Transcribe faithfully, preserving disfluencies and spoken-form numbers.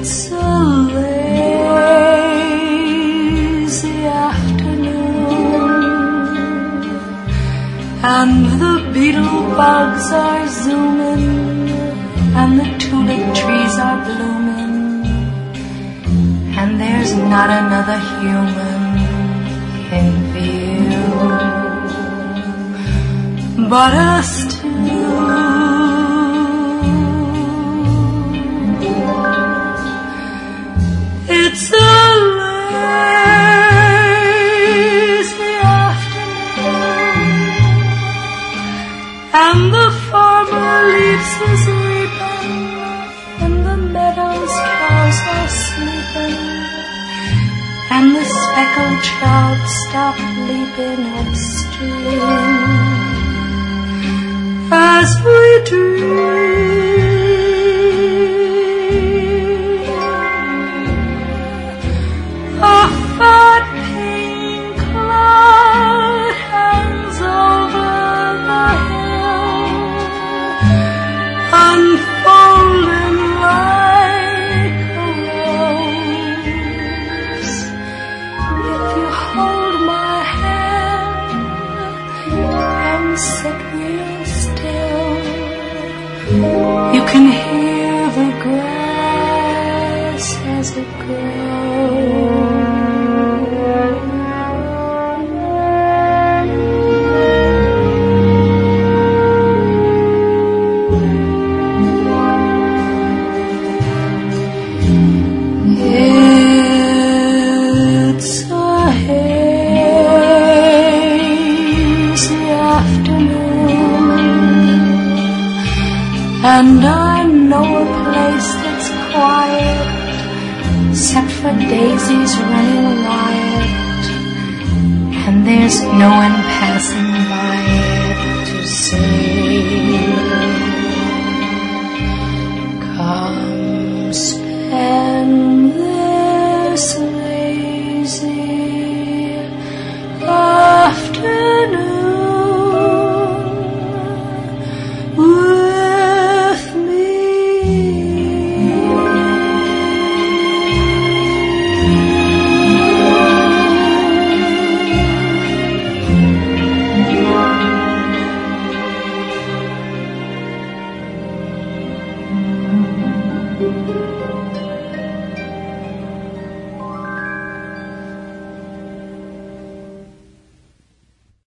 It's a lazy afternoon, and the beetle bugs are zooming, and the tulip trees are blooming, and there's not another human in view but us two. It's a lazy afternoon, and the farmer leaves his reaping, in the meadows cows are sleeping, and the speckled trout stop leaping upstream as we dream. A fat pink cloud hangs over the hill, unfolding like a rose. If you hold my hand and sit real still, you can hear the grass as it grows. It's a hazy afternoon, and I know a place that's quiet, except for daisies running riot, and there's no one passing by it to say